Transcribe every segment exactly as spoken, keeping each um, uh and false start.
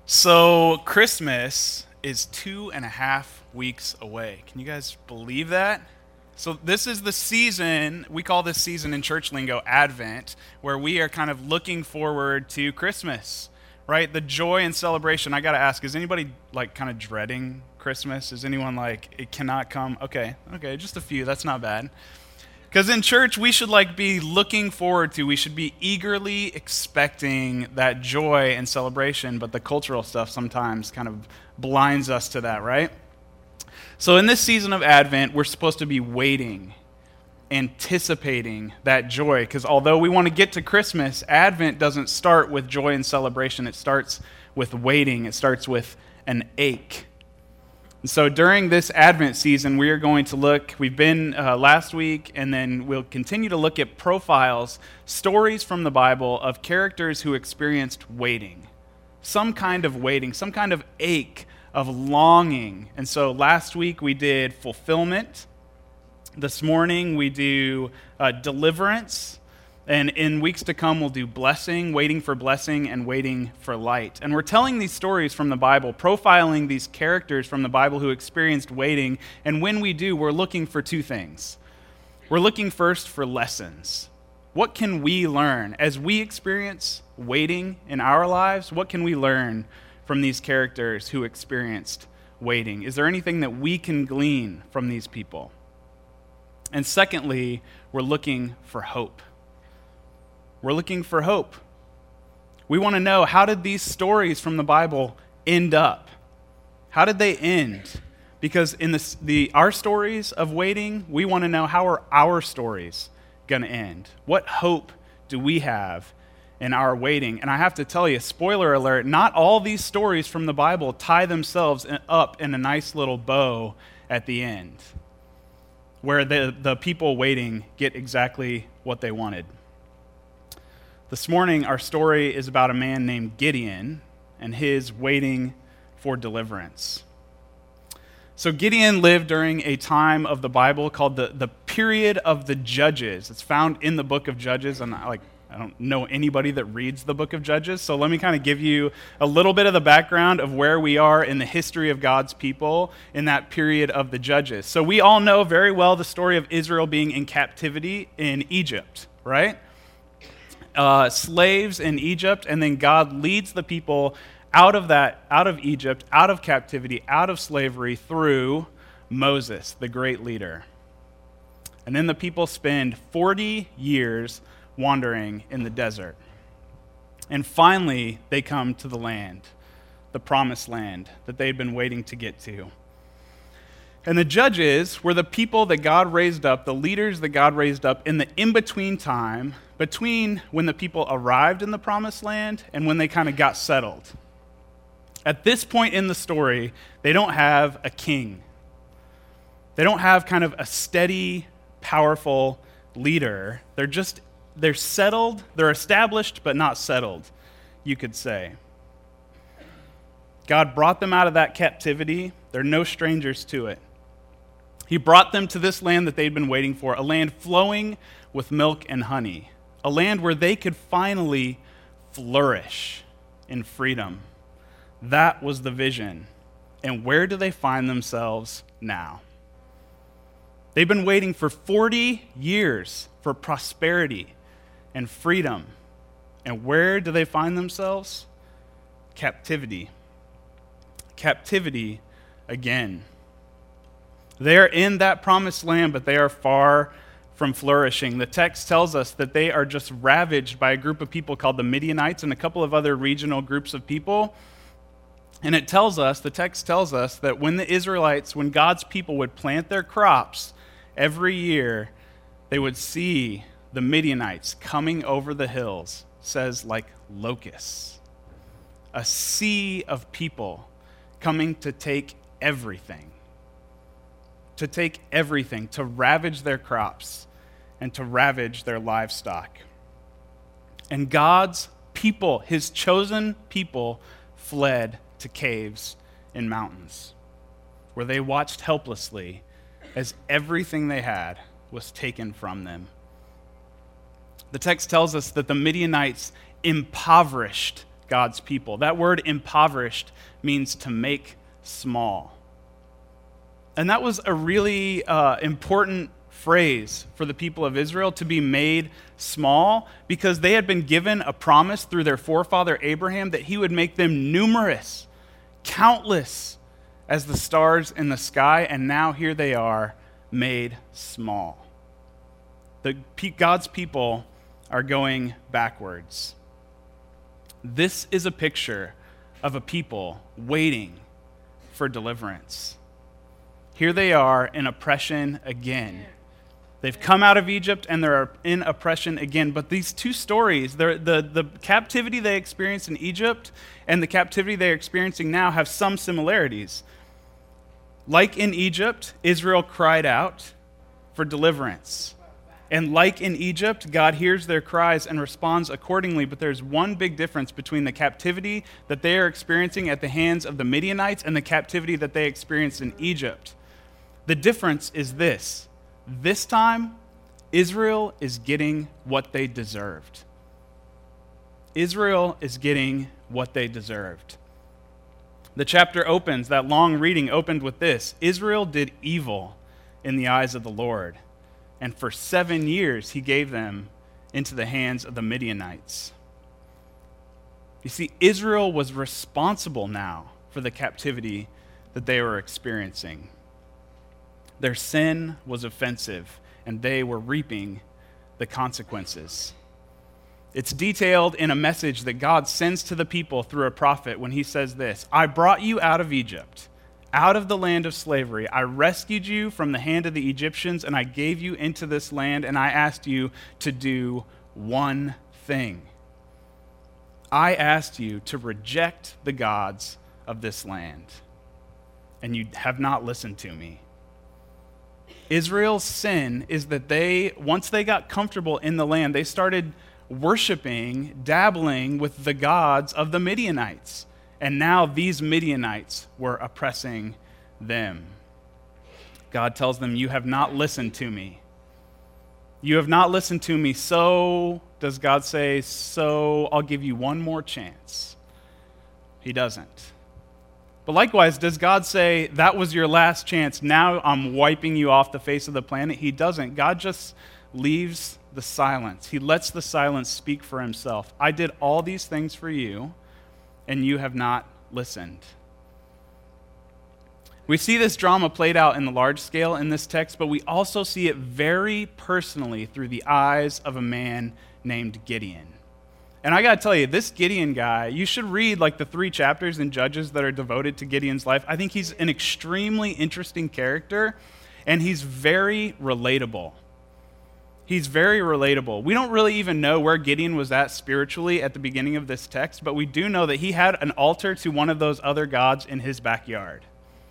So, Christmas is two and a half weeks away. Can you guys believe that? So, this is the season, we call this season in church lingo Advent, where we are kind of looking forward to Christmas, right? The joy and celebration. I got to ask, is anybody like kind of dreading Christmas? Is anyone like, it cannot come? Okay, okay, just a few. That's not bad. Because in church, we should like be looking forward to, we should be eagerly expecting that joy and celebration, but the cultural stuff sometimes kind of blinds us to that, right? So in this season of Advent, we're supposed to be waiting, anticipating that joy, because although we want to get to Christmas, Advent doesn't start with joy and celebration. It starts with waiting. It starts with an ache. And so during this Advent season, we are going to look, we've been uh, last week, and then we'll continue to look at profiles, stories from the Bible of characters who experienced waiting. Some kind of waiting, some kind of ache, of longing. And so last week we did fulfillment. This morning we do uh, deliverance. And in weeks to come, we'll do blessing, waiting for blessing, and waiting for light. And we're telling these stories from the Bible, profiling these characters from the Bible who experienced waiting. And when we do, we're looking for two things. We're looking first for lessons. What can we learn? As we experience waiting in our lives, what can we learn from these characters who experienced waiting? Is there anything that we can glean from these people? And secondly, we're looking for hope. We're looking for hope. We want to know, how did these stories from the Bible end up? How did they end? Because in the, the our stories of waiting, we want to know, how are our stories going to end? What hope do we have in our waiting? And I have to tell you, spoiler alert, not all these stories from the Bible tie themselves up in a nice little bow at the end, where the, the people waiting get exactly what they wanted. This morning, our story is about a man named Gideon and his waiting for deliverance. So Gideon lived during a time of the Bible called the, the period of the Judges. It's found in the book of Judges, and I, like, I don't know anybody that reads the book of Judges, so let me kind of give you a little bit of the background of where we are in the history of God's people in that period of the Judges. So we all know very well the story of Israel being in captivity in Egypt, right? Uh, slaves in Egypt, and then God leads the people out of that, out of Egypt, out of captivity, out of slavery through Moses, the great leader. And then the people spend forty years wandering in the desert. And finally, they come to the land, the promised land that they'd been waiting to get to. And the judges were the people that God raised up, the leaders that God raised up in the in-between time, between when the people arrived in the promised land and when they kind of got settled. At this point in the story, they don't have a king. They don't have kind of a steady, powerful leader. They're just, they're settled, they're established, but not settled, you could say. God brought them out of that captivity. They're no strangers to it. He brought them to this land that they'd been waiting for, a land flowing with milk and honey, a land where they could finally flourish in freedom. That was the vision. And where do they find themselves now? They've been waiting for forty years for prosperity and freedom. And where do they find themselves? Captivity. Captivity again. They are in that promised land, but they are far from flourishing. The text tells us that they are just ravaged by a group of people called the Midianites and a couple of other regional groups of people. And it tells us, the text tells us, that when the Israelites, when God's people would plant their crops every year, they would see the Midianites coming over the hills, says like locusts. A sea of people coming to take everything. To take everything, to ravage their crops, and to ravage their livestock. And God's people, his chosen people, fled to caves and mountains, where they watched helplessly as everything they had was taken from them. The text tells us that the Midianites impoverished God's people. That word impoverished means to make small. And that was a really uh, important phrase for the people of Israel, to be made small, because they had been given a promise through their forefather Abraham that he would make them numerous, countless as the stars in the sky, and now here they are, made small. The, God's people are going backwards. This is a picture of a people waiting for deliverance. Here they are in oppression again. They've come out of Egypt and they're in oppression again. But these two stories, the, the captivity they experienced in Egypt and the captivity they're experiencing now, have some similarities. Like in Egypt, Israel cried out for deliverance. And like in Egypt, God hears their cries and responds accordingly. But there's one big difference between the captivity that they are experiencing at the hands of the Midianites and the captivity that they experienced in Egypt. The difference is this. This time, Israel is getting what they deserved. Israel is getting what they deserved. The chapter opens, that long reading opened with this: Israel did evil in the eyes of the Lord, and for seven years he gave them into the hands of the Midianites. You see, Israel was responsible now for the captivity that they were experiencing. Their sin was offensive, and they were reaping the consequences. It's detailed in a message that God sends to the people through a prophet when he says this: I brought you out of Egypt, out of the land of slavery. I rescued you from the hand of the Egyptians, and I gave you into this land, and I asked you to do one thing. I asked you to reject the gods of this land, and you have not listened to me. Israel's sin is that they, once they got comfortable in the land, they started worshiping, dabbling with the gods of the Midianites. And now these Midianites were oppressing them. God tells them, you have not listened to me. You have not listened to me, so, does God say, so I'll give you one more chance? He doesn't. But likewise, does God say, that was your last chance, now I'm wiping you off the face of the planet? He doesn't. God just leaves the silence. He lets the silence speak for himself. I did all these things for you, and you have not listened. We see this drama played out in the large scale in this text, but we also see it very personally through the eyes of a man named Gideon. And I got to tell you, this Gideon guy, you should read like the three chapters in Judges that are devoted to Gideon's life. I think he's an extremely interesting character, and he's very relatable. He's very relatable. We don't really even know where Gideon was at spiritually at the beginning of this text, but we do know that he had an altar to one of those other gods in his backyard.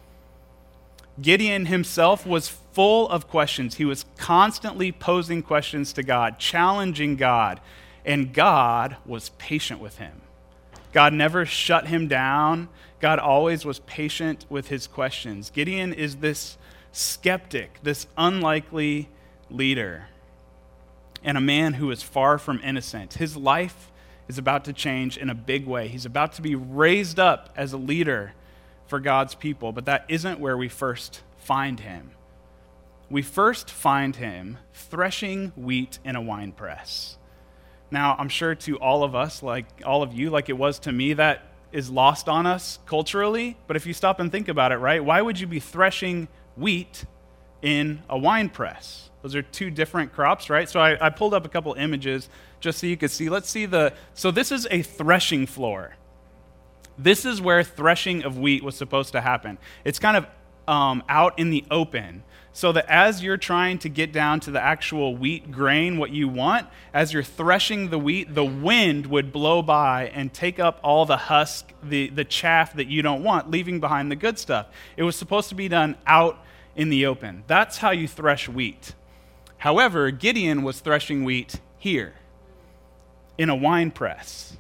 Gideon himself was full of questions. He was constantly posing questions to God, challenging God. And God was patient with him. God never shut him down. God always was patient with his questions. Gideon is this skeptic, this unlikely leader, and a man who is far from innocent. His life is about to change in a big way. He's about to be raised up as a leader for God's people, but that isn't where we first find him. We first find him threshing wheat in a wine press. Now, I'm sure to all of us, like all of you, like it was to me, that is lost on us culturally. But if you stop and think about it, right, why would you be threshing wheat in a wine press? Those are two different crops, right? So I, I pulled up a couple images just so you could see. Let's see the, so this is a threshing floor. This is where threshing of wheat was supposed to happen. It's kind of um, out in the open, so that as you're trying to get down to the actual wheat grain, what you want, as you're threshing the wheat, the wind would blow by and take up all the husk, the, the chaff that you don't want, leaving behind the good stuff. It was supposed to be done out in the open. That's how you thresh wheat. However, Gideon was threshing wheat here, in a wine press.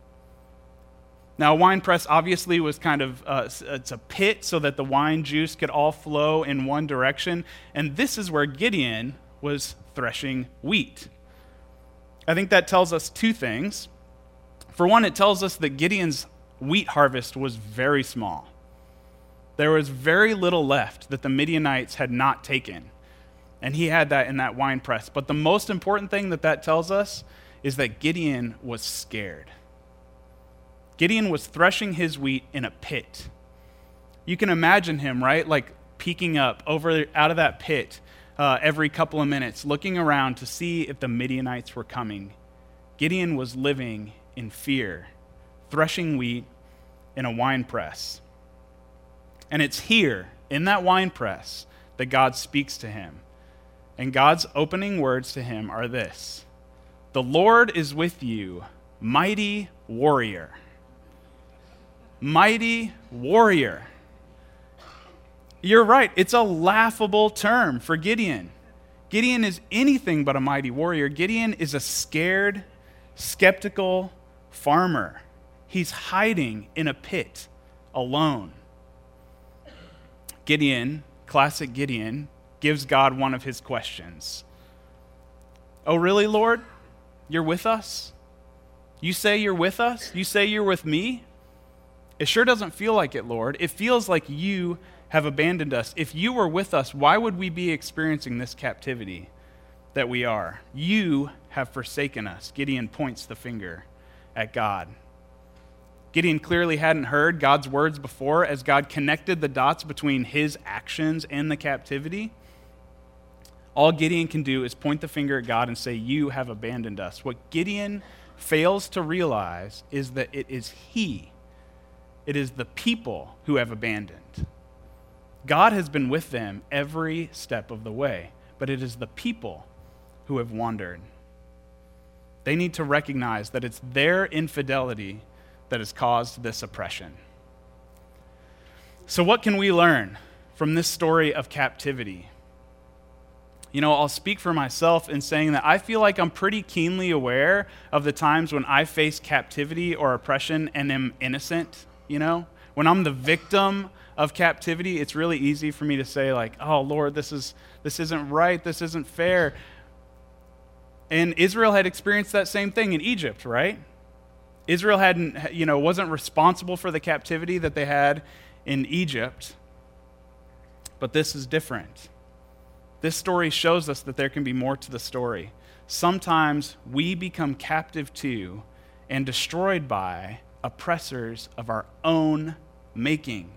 Now, a wine press obviously was kind of, uh, it's a pit so that the wine juice could all flow in one direction. And this is where Gideon was threshing wheat. I think that tells us two things. For one, it tells us that Gideon's wheat harvest was very small. There was very little left that the Midianites had not taken, and he had that in that wine press. But the most important thing that that tells us is that Gideon was scared. Gideon was threshing his wheat in a pit. You can imagine him, right? Like peeking up over out of that pit uh, every couple of minutes, looking around to see if the Midianites were coming. Gideon was living in fear, threshing wheat in a wine press. And it's here, in that wine press, that God speaks to him. And God's opening words to him are this: "The Lord is with you, mighty warrior." Mighty warrior. You're right, it's a laughable term for Gideon. Gideon is anything but a mighty warrior. Gideon is a scared, skeptical farmer. He's hiding in a pit alone. Gideon, classic Gideon, gives God one of his questions. "Oh, really, Lord? You're with us? You say you're with us? You say you're with me? It sure doesn't feel like it, Lord. It feels like you have abandoned us. If you were with us, why would we be experiencing this captivity that we are? You have forsaken us." Gideon points the finger at God. Gideon clearly hadn't heard God's words before as God connected the dots between his actions and the captivity. All Gideon can do is point the finger at God and say, "You have abandoned us." What Gideon fails to realize is that it is he, it is the people who have abandoned. God has been with them every step of the way, but it is the people who have wandered. They need to recognize that it's their infidelity that has caused this oppression. So what can we learn from this story of captivity? You know, I'll speak for myself in saying that I feel like I'm pretty keenly aware of the times when I face captivity or oppression and am innocent, you know? When I'm the victim of captivity, it's really easy for me to say like, "Oh, Lord, this is this isn't right, this isn't fair." And Israel had experienced that same thing in Egypt, right? Israel hadn't, you know, wasn't responsible for the captivity that they had in Egypt. But this is different. This story shows us that there can be more to the story. Sometimes we become captive to and destroyed by oppressors of our own making.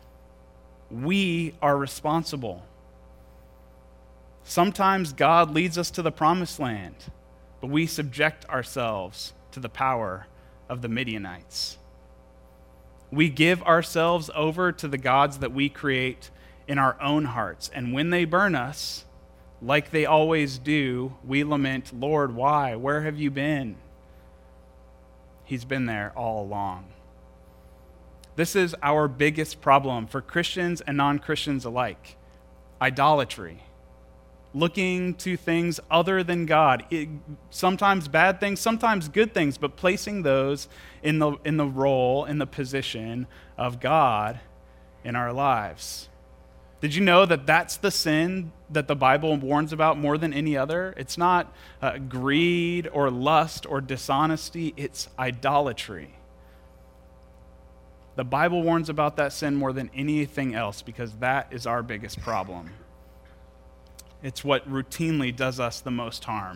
We are responsible. Sometimes God leads us to the promised land, but we subject ourselves to the power of the Midianites. We give ourselves over to the gods that we create in our own hearts, and when they burn us, like they always do, we lament, "Lord, why? Where have you been?" He's been there all along. This is our biggest problem for Christians and non-Christians alike: idolatry. Looking to things other than God. It, sometimes bad things, sometimes good things, but placing those in the, in the role, in the position of God in our lives. Did you know that that's the sin that the Bible warns about more than any other? It's not uh, greed or lust or dishonesty, it's idolatry. The Bible warns about that sin more than anything else because that is our biggest problem. It's what routinely does us the most harm.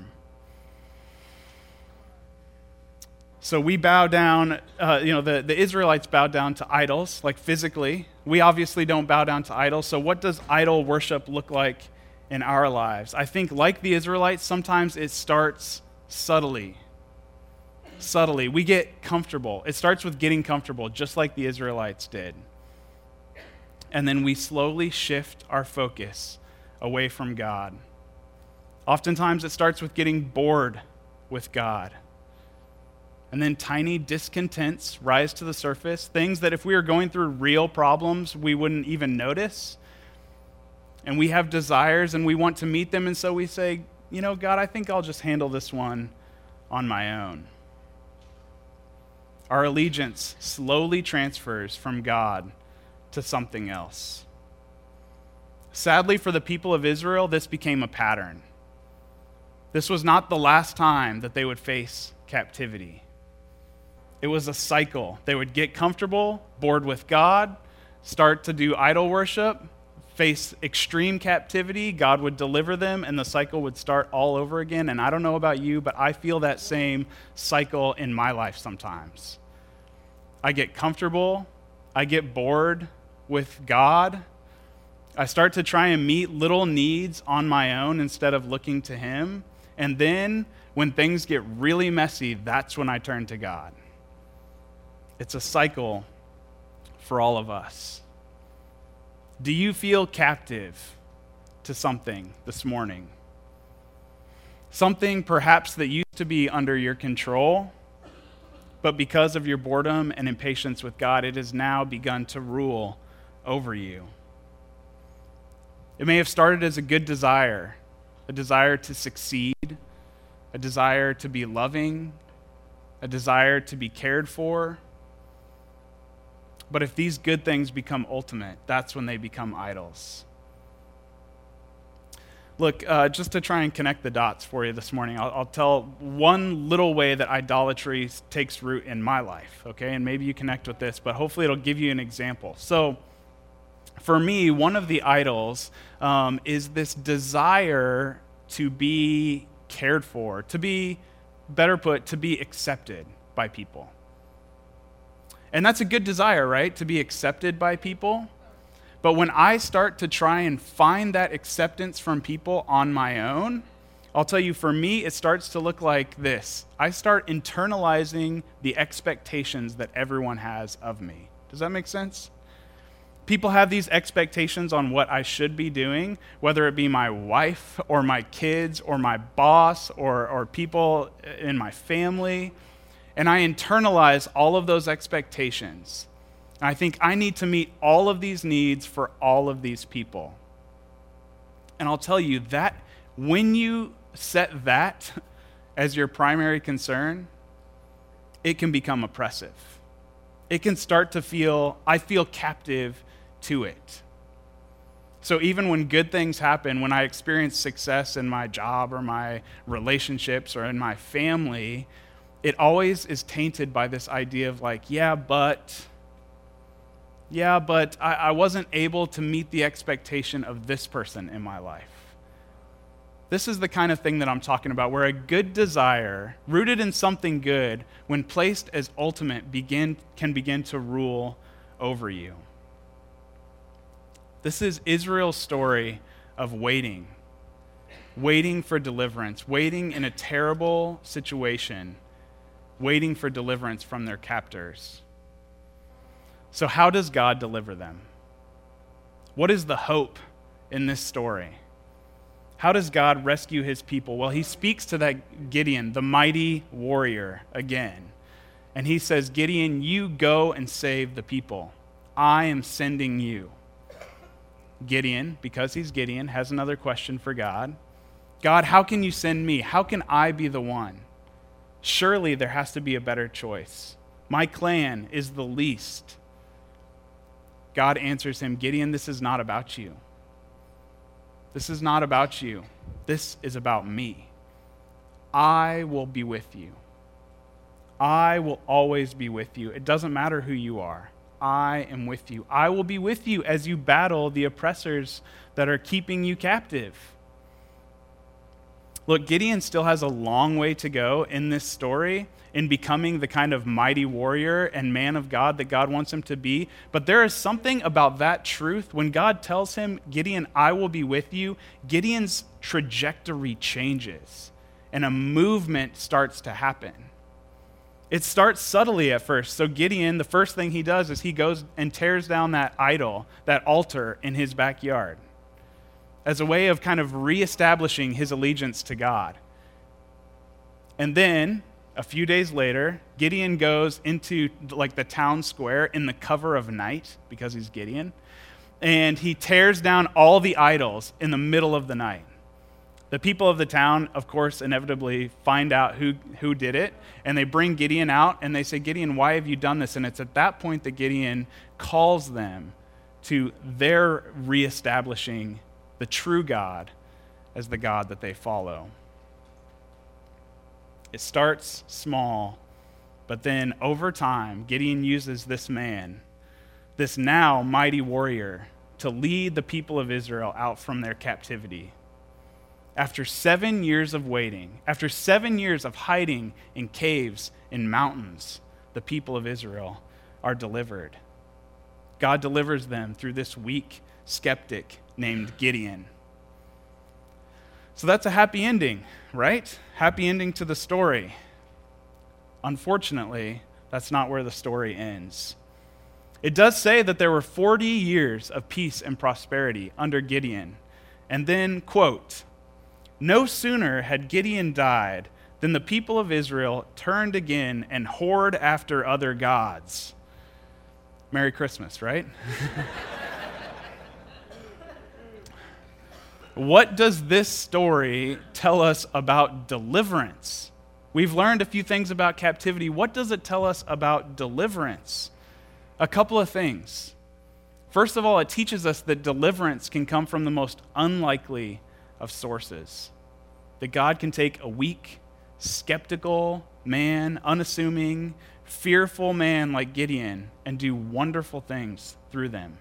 So we bow down, uh, you know, the, the Israelites bowed down to idols, like physically. We obviously don't bow down to idols. So what does idol worship look like in our lives? I think like the Israelites, sometimes it starts subtly. Subtly. We get comfortable. It starts with getting comfortable, just like the Israelites did. And then we slowly shift our focus away from God. Oftentimes it starts with getting bored with God. And then tiny discontents rise to the surface, things that if we were going through real problems, we wouldn't even notice. And we have desires and we want to meet them, and so we say, "You know, God, I think I'll just handle this one on my own." Our allegiance slowly transfers from God to something else. Sadly, for the people of Israel, this became a pattern. This was not the last time that they would face captivity. It was a cycle. They would get comfortable, bored with God, start to do idol worship, face extreme captivity. God would deliver them, and the cycle would start all over again. And I don't know about you, but I feel that same cycle in my life sometimes. I get comfortable. I get bored with God. I start to try and meet little needs on my own instead of looking to Him. And then when things get really messy, that's when I turn to God. It's a cycle for all of us. Do you feel captive to something this morning? Something perhaps that used to be under your control, but because of your boredom and impatience with God, it has now begun to rule over you. It may have started as a good desire, a desire to succeed, a desire to be loving, a desire to be cared for. But if these good things become ultimate, that's when they become idols. Look, uh, just to try and connect the dots for you this morning, I'll, I'll tell one little way that idolatry takes root in my life, okay? And maybe you connect with this, but hopefully it'll give you an example. So, for me, one of the idols um, is this desire to be cared for, to be, better put, to be accepted by people. And that's a good desire, right? To be accepted by people. But when I start to try and find that acceptance from people on my own, I'll tell you, for me, it starts to look like this. I start internalizing the expectations that everyone has of me. Does that make sense? People have these expectations on what I should be doing, whether it be my wife or my kids or my boss or, or people in my family. And I internalize all of those expectations. And I think I need to meet all of these needs for all of these people. And I'll tell you that when you set that as your primary concern, it can become oppressive. It can start to feel, I feel captive to it. So even when good things happen, when I experience success in my job or my relationships or in my family, it always is tainted by this idea of like, yeah, but, yeah, but I, I wasn't able to meet the expectation of this person in my life. This is the kind of thing that I'm talking about, where a good desire, rooted in something good, when placed as ultimate, begin, can begin to rule over you. This is Israel's story of waiting, waiting for deliverance, waiting in a terrible situation, waiting for deliverance from their captors. So how does God deliver them? What is the hope in this story? How does God rescue his people? Well, he speaks to that Gideon, the mighty warrior, again. And he says, Gideon, you go and save the people. I am sending you. Gideon, because he's Gideon, has another question for God. God, how can you send me? How can I be the one? Surely there has to be a better choice. My clan is the least. God answers him, Gideon, this is not about you. This is not about you. This is about me. I will be with you. I will always be with you. It doesn't matter who you are. I am with you. I will be with you as you battle the oppressors that are keeping you captive. Look, Gideon still has a long way to go in this story in becoming the kind of mighty warrior and man of God that God wants him to be. But there is something about that truth. When God tells him, Gideon, I will be with you, Gideon's trajectory changes and a movement starts to happen. It starts subtly at first. So Gideon, the first thing he does is he goes and tears down that idol, that altar in his backyard, as a way of kind of reestablishing his allegiance to God. And then, a few days later, Gideon goes into like the town square in the cover of night, because he's Gideon, and he tears down all the idols in the middle of the night. The people of the town, of course, inevitably find out who, who did it, and they bring Gideon out, and they say, Gideon, why have you done this? And it's at that point that Gideon calls them to their reestablishing the true God as the God that they follow. It starts small, But then over time, Gideon uses this man, this now mighty warrior, to lead the people of Israel out from their captivity. After seven years of waiting, after seven years of hiding in caves, in mountains, the people of Israel are delivered. God delivers them through this weak skeptic named Gideon. So that's a happy ending, right? Happy ending to the story. Unfortunately, that's not where the story ends. It does say that there were forty years of peace and prosperity under Gideon. And then, quote, "No sooner had Gideon died than the people of Israel turned again and whored after other gods." Merry Christmas, right? What does this story tell us about deliverance? We've learned a few things about captivity. What does it tell us about deliverance? A couple of things. First of all, it teaches us that deliverance can come from the most unlikely of sources. That God can take a weak, skeptical man, unassuming, fearful man like Gideon and do wonderful things through them.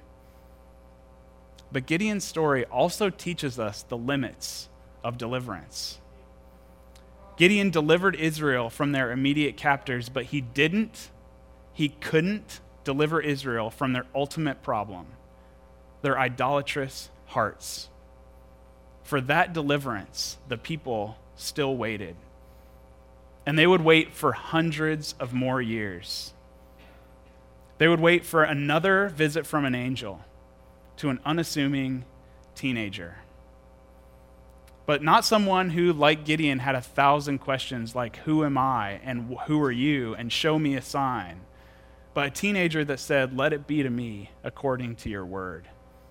But Gideon's story also teaches us the limits of deliverance. Gideon delivered Israel from their immediate captors, but he didn't, he couldn't deliver Israel from their ultimate problem, their idolatrous hearts. For that deliverance, the people still waited. And they would wait for hundreds of more years. They would wait for another visit from an angel to an unassuming teenager. But not someone who, like Gideon, had a thousand questions like, who am I and who are you and show me a sign. But a teenager that said, let it be to me according to your word.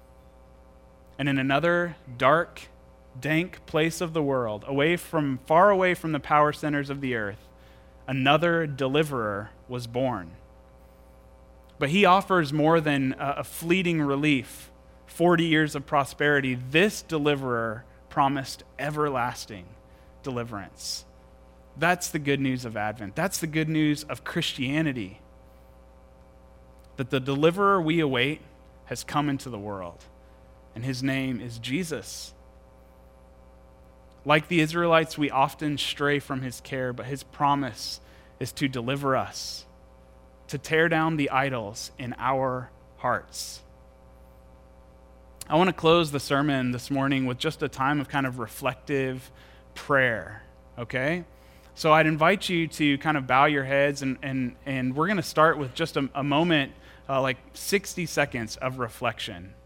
And in another dark, dank place of the world, away from, far away from the power centers of the earth, another deliverer was born. But he offers more than a, a fleeting relief, forty years of prosperity. This deliverer promised everlasting deliverance. That's the good news of Advent. That's the good news of Christianity. That the deliverer we await has come into the world, and his name is Jesus. Like the Israelites, we often stray from his care, but his promise is to deliver us, to tear down the idols in our hearts. I want to close the sermon this morning with just a time of kind of reflective prayer, okay? So I'd invite you to kind of bow your heads, and and, and we're going to start with just a, a moment, uh, like sixty seconds of reflection.